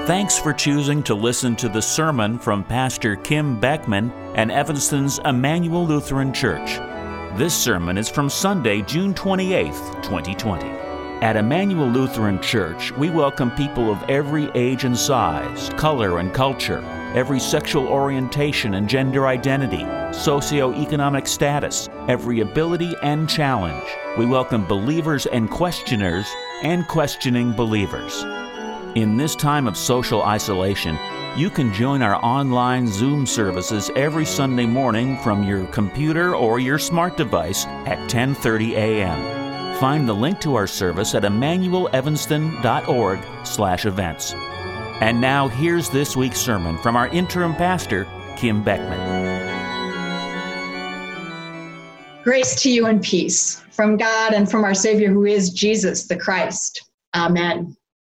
Thanks for choosing to listen to the sermon from Pastor Kim Beckman and Evanston's Emmanuel Lutheran Church. This sermon is from Sunday, June 28th, 2020. At Emmanuel Lutheran Church, we welcome people of every age and size, color and culture, every sexual orientation and gender identity, socioeconomic status, every ability and challenge. We welcome believers and questioners and questioning believers. In this time of social isolation, you can join our online Zoom services every Sunday morning from your computer or your smart device at 10:30 a.m. Find the link to our service at emmanuelevanston.org/events. And now here's this week's sermon from our interim pastor, Kim Beckman. Grace to you and peace from God and from our Savior who is Jesus the Christ. Amen.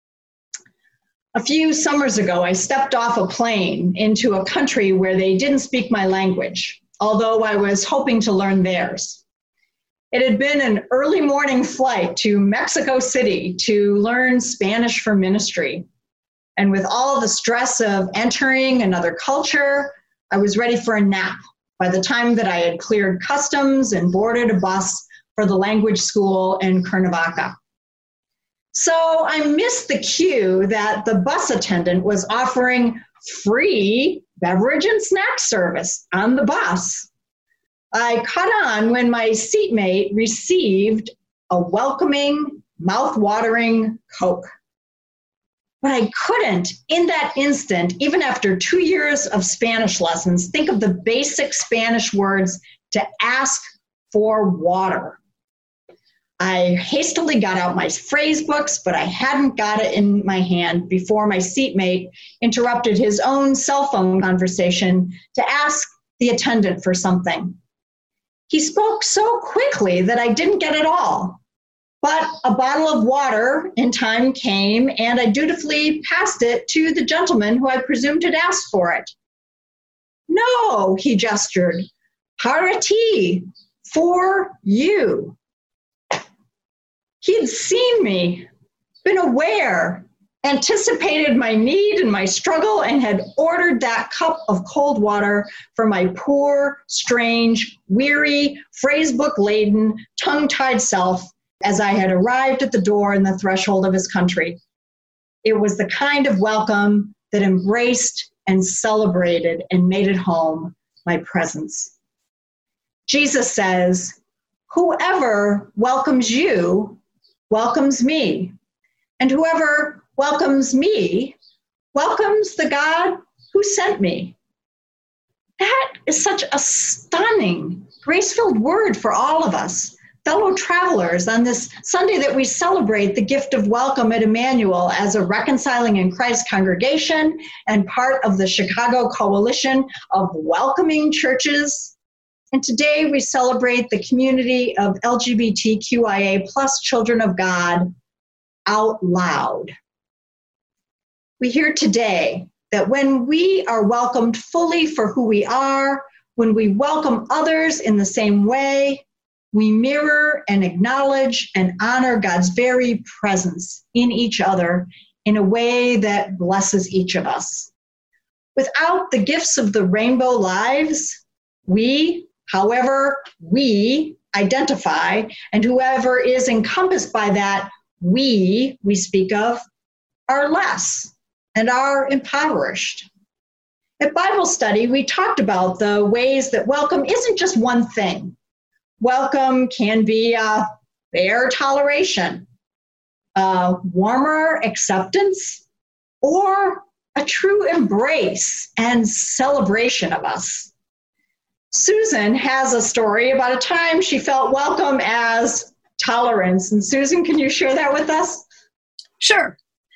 A few summers ago, I stepped off a plane into a country where they didn't speak my language, although I was hoping to learn theirs. It had been an early morning flight to Mexico City to learn Spanish for ministry. And with all the stress of entering another culture, I was ready for a nap by the time that I had cleared customs and boarded a bus for the language school in Cuernavaca. So I missed the cue that the bus attendant was offering free beverage and snack service on the bus. I caught on when my seatmate received a welcoming, mouth-watering Coke. But I couldn't, in that instant, even after 2 years of Spanish lessons, think of the basic Spanish words to ask for water. I hastily got out my phrase books, but I hadn't got it in my hand before my seatmate interrupted his own cell phone conversation to ask the attendant for something. He spoke so quickly that I didn't get it all, but a bottle of water in time came, and I dutifully passed it to the gentleman who I presumed had asked for it. No, he gestured, para ti, for you. He'd seen me, been aware, anticipated my need and my struggle, and had ordered that cup of cold water for my poor, strange, weary, phrasebook-laden, tongue-tied self as I had arrived at the door and the threshold of his country. It was the kind of welcome that embraced and celebrated and made at home my presence. Jesus says, "Whoever welcomes you welcomes me, and whoever welcomes me welcomes the God who sent me." That is such a stunning, grace-filled word for all of us, fellow travelers, on this Sunday that we celebrate the gift of welcome at Emmanuel as a Reconciling in Christ congregation and part of the Chicago Coalition of Welcoming Churches. And today we celebrate the community of LGBTQIA+ children of God out loud. We hear today that when we are welcomed fully for who we are, when we welcome others in the same way, we mirror and acknowledge and honor God's very presence in each other in a way that blesses each of us. Without the gifts of the rainbow lives, we, however we identify, and whoever is encompassed by that we speak of, are less and are impoverished. At Bible study, we talked about the ways that welcome isn't just one thing. Welcome can be a fair toleration, a warmer acceptance, or a true embrace and celebration of us. Susan has a story about a time she felt welcome as tolerance. And Susan, can you share that with us? Sure.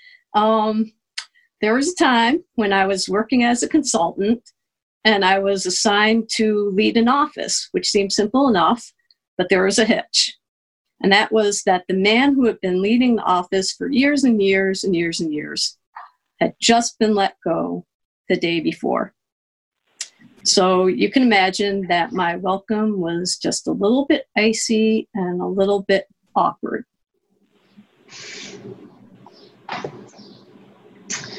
There was a time when I was working as a consultant and I was assigned to lead an office, which seemed simple enough, but there was a hitch. And that was that the man who had been leading the office for years and years and years and years had just been let go the day before. So you can imagine that my welcome was just a little bit icy and a little bit awkward.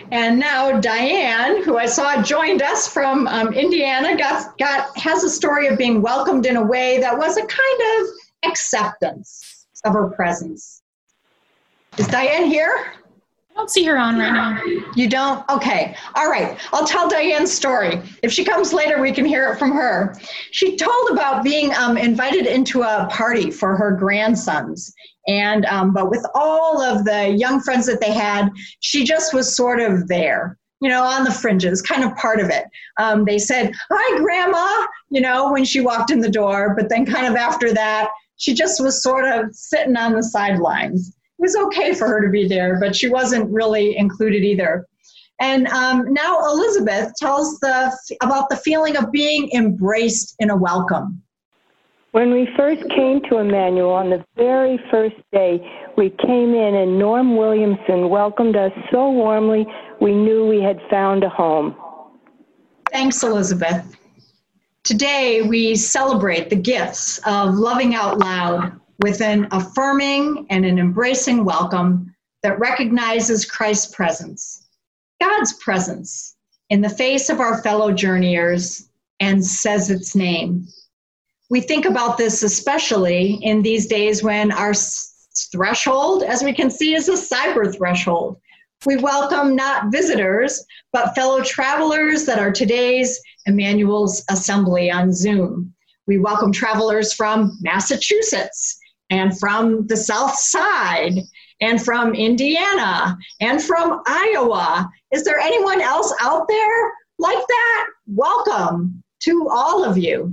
And now Diane, who I saw joined us from Indiana, has a story of being welcomed in a way that was a kind of acceptance of her presence. Is Diane here? I don't see her on right now. You don't? Okay. All right. I'll tell Diane's story. If she comes later, we can hear it from her. She told about being invited into a party for her grandsons. And but with all of the young friends that they had, she just was sort of there, on the fringes, kind of part of it. They said, "Hi, Grandma," when she walked in the door. But then kind of after that, she just was sort of sitting on the sidelines. It was okay for her to be there, but she wasn't really included either. And now Elizabeth tells about the feeling of being embraced in a welcome. When we first came to Emmanuel on the very first day, we came in and Norm Williamson welcomed us so warmly we knew we had found a home. Thanks, Elizabeth. Today we celebrate the gifts of loving out loud with an affirming and an embracing welcome that recognizes Christ's presence, God's presence, in the face of our fellow journeyers and says its name. We think about this especially in these days when our threshold, as we can see, is a cyber threshold. We welcome not visitors, but fellow travelers that are today's Emmanuel's Assembly on Zoom. We welcome travelers from Massachusetts, and from the South Side, and from Indiana, and from Iowa. Is there anyone else out there like that? Welcome to all of you.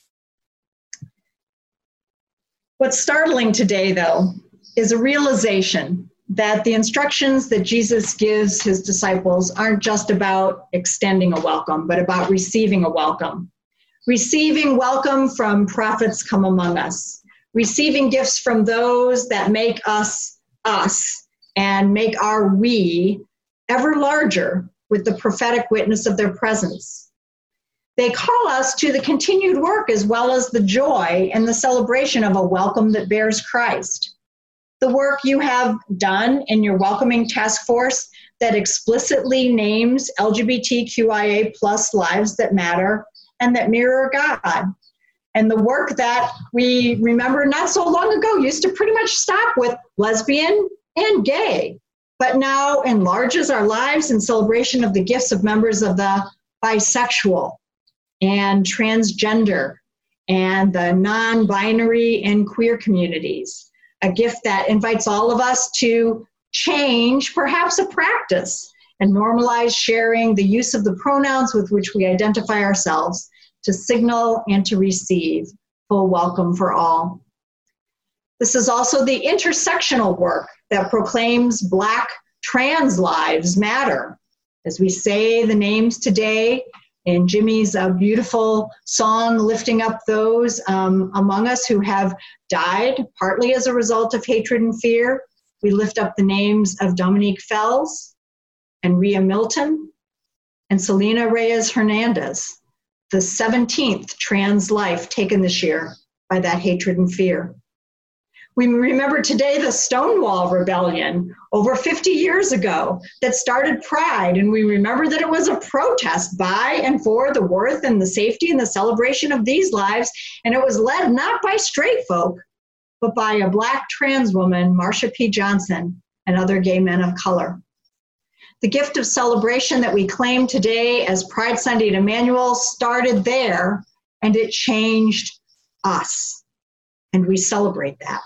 What's startling today, though, is a realization that the instructions that Jesus gives his disciples aren't just about extending a welcome, but about receiving a welcome. Receiving welcome from prophets come among us. Receiving gifts from those that make us us and make our we ever larger with the prophetic witness of their presence. They call us to the continued work as well as the joy and the celebration of a welcome that bears Christ. The work you have done in your welcoming task force that explicitly names LGBTQIA+ lives that matter and that mirror God. And the work that we remember not so long ago used to pretty much stop with lesbian and gay, but now enlarges our lives in celebration of the gifts of members of the bisexual and transgender and the non-binary and queer communities. A gift that invites all of us to change perhaps a practice and normalize sharing the use of the pronouns with which we identify ourselves, to signal and to receive full welcome for all. This is also the intersectional work that proclaims Black trans lives matter. As we say the names today in Jimmy's beautiful song, lifting up those among us who have died partly as a result of hatred and fear, we lift up the names of Dominique Fells and Rhea Milton and Selena Reyes Hernandez, the 17th trans life taken this year by that hatred and fear. We remember today the Stonewall Rebellion over 50 years ago that started Pride, and we remember that it was a protest by and for the worth and the safety and the celebration of these lives, and it was led not by straight folk, but by a Black trans woman, Marsha P. Johnson, and other gay men of color. The gift of celebration that we claim today as Pride Sunday at Emmanuel started there, and it changed us, and we celebrate that.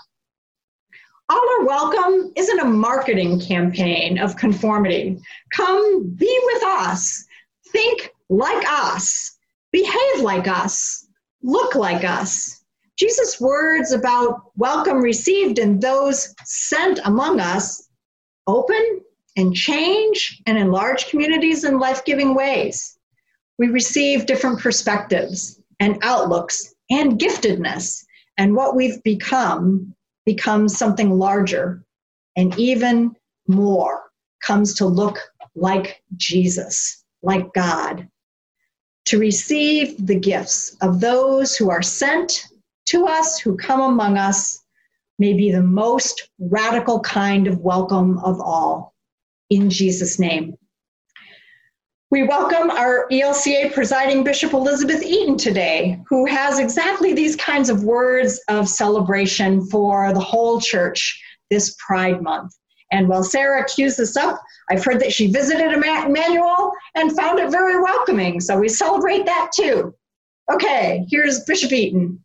All Are Welcome isn't a marketing campaign of conformity. Come be with us, think like us, behave like us, look like us. Jesus' words about welcome received and those sent among us open and change and enlarge communities in life-giving ways. We receive different perspectives and outlooks and giftedness, and what we've become becomes something larger and even more comes to look like Jesus, like God. To receive the gifts of those who are sent to us, who come among us, may be the most radical kind of welcome of all. In Jesus' name, We welcome our ELCA presiding Bishop Elizabeth Eaton today, who has exactly these kinds of words of celebration for the whole church this Pride Month. And while Sarah cues this up, I've heard that she visited Emmanuel and found it very welcoming, so we celebrate that too. Okay, here's Bishop Eaton.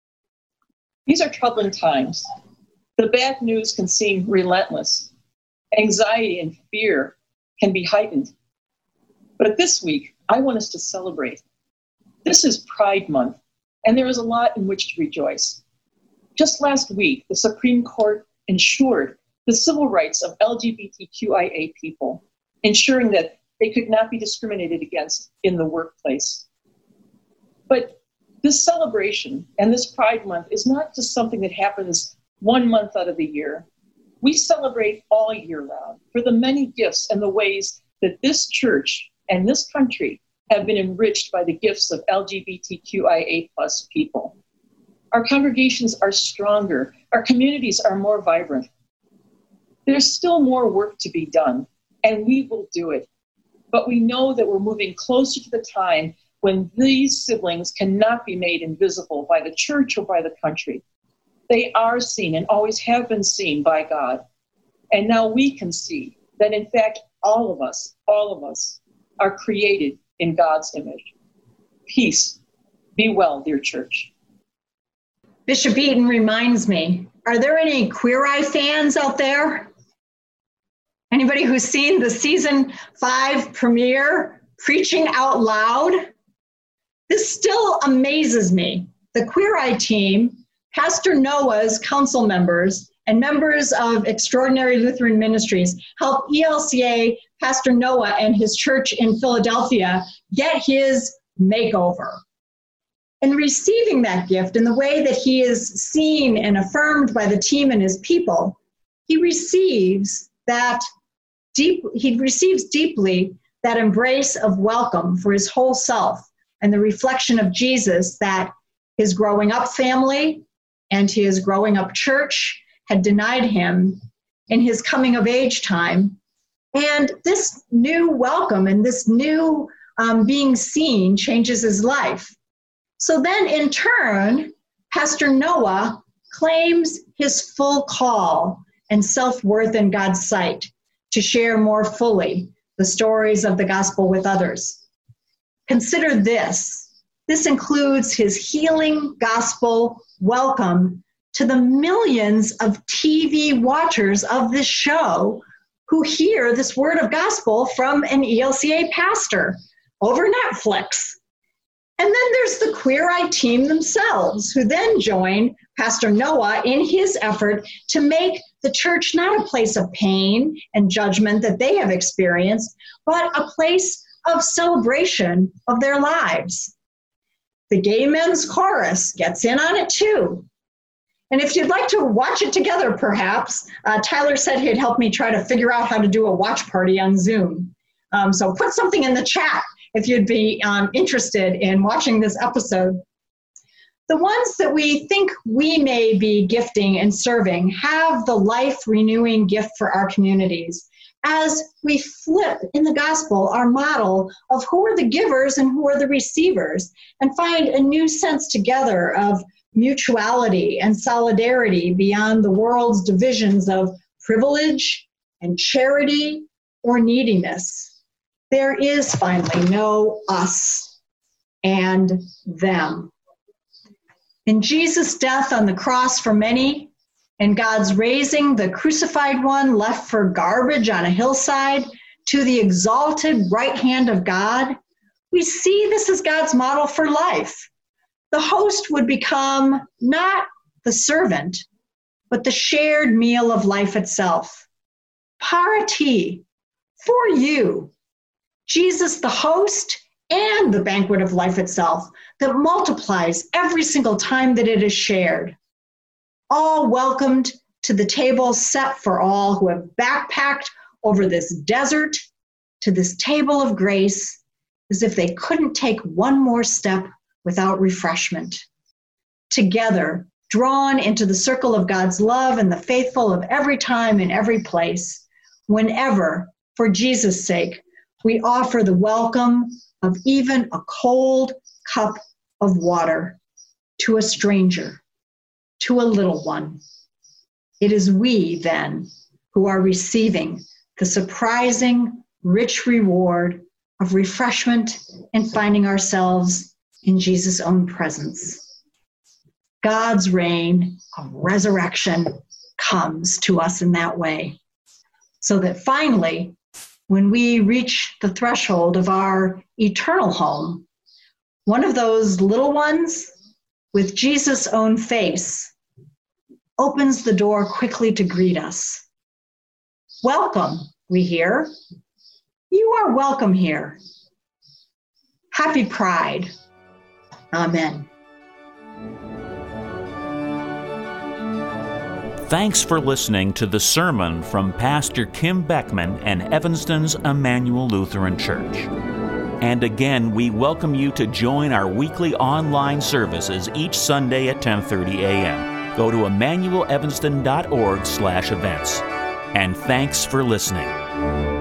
These are troubling times. The bad news can seem relentless. Anxiety and fear can be heightened. But this week, I want us to celebrate. This is Pride Month, and there is a lot in which to rejoice. Just last week, the Supreme Court ensured the civil rights of LGBTQIA people, ensuring that they could not be discriminated against in the workplace. But this celebration and this Pride Month is not just something that happens 1 month out of the year. We celebrate all year round for the many gifts and the ways that this church and this country have been enriched by the gifts of LGBTQIA+ people. Our congregations are stronger. Our communities are more vibrant. There's still more work to be done, and we will do it. But we know that we're moving closer to the time when these siblings cannot be made invisible by the church or by the country. They are seen and always have been seen by God. And now we can see that, in fact, all of us are created in God's image. Peace. Be well, dear church. Bishop Eaton reminds me, are there any Queer Eye fans out there? Anybody who's seen the season 5 premiere, Preaching Out Loud? This still amazes me. The Queer Eye team, Pastor Noah's council members, and members of Extraordinary Lutheran Ministries helped ELCA Pastor Noah and his church in Philadelphia get his makeover. In receiving that gift, in the way that he is seen and affirmed by the team and his people, he receives deeply that embrace of welcome for his whole self and the reflection of Jesus that his growing up family and his growing up church had denied him in his coming of age time. And this new welcome and this new being seen changes his life. So then in turn, Pastor Noah claims his full call and self-worth in God's sight to share more fully the stories of the gospel with others. Consider this. This includes his healing gospel welcome to the millions of TV watchers of this show who hear this word of gospel from an ELCA pastor over Netflix. And then there's the Queer Eye team themselves, who then join Pastor Noah in his effort to make the church not a place of pain and judgment that they have experienced, but a place of celebration of their lives. The Gay Men's Chorus gets in on it too. And if you'd like to watch it together, perhaps, Tyler said he'd help me try to figure out how to do a watch party on Zoom. So put something in the chat if you'd be interested in watching this episode. The ones that we think we may be gifting and serving have the life-renewing gift for our communities as we flip in the gospel our model of who are the givers and who are the receivers, and find a new sense together of mutuality and solidarity beyond the world's divisions of privilege and charity or neediness. There is finally no us and them. In Jesus' death on the cross for many, and God's raising the crucified one left for garbage on a hillside to the exalted right hand of God, we see this as God's model for life. The host would become not the servant, but the shared meal of life itself. Parati, for you, Jesus the host and the banquet of life itself that multiplies every single time that it is shared. All welcomed to the table set for all who have backpacked over this desert to this table of grace as if they couldn't take one more step without refreshment. Together, drawn into the circle of God's love and the faithful of every time and every place, whenever, for Jesus' sake, we offer the welcome of even a cold cup of water to a stranger, to a little one. It is we, then, who are receiving the surprising, rich reward of refreshment and finding ourselves in Jesus' own presence. God's reign of resurrection comes to us in that way, so that finally, when we reach the threshold of our eternal home, one of those little ones with Jesus' own face opens the door quickly to greet us. Welcome, we hear. You are welcome here. Happy Pride. Amen. Thanks for listening to the sermon from Pastor Kim Beckman and Evanston's Emmanuel Lutheran Church. And again, we welcome you to join our weekly online services each Sunday at 10:30 a.m. Go to emmanuelevanston.org/events. And thanks for listening.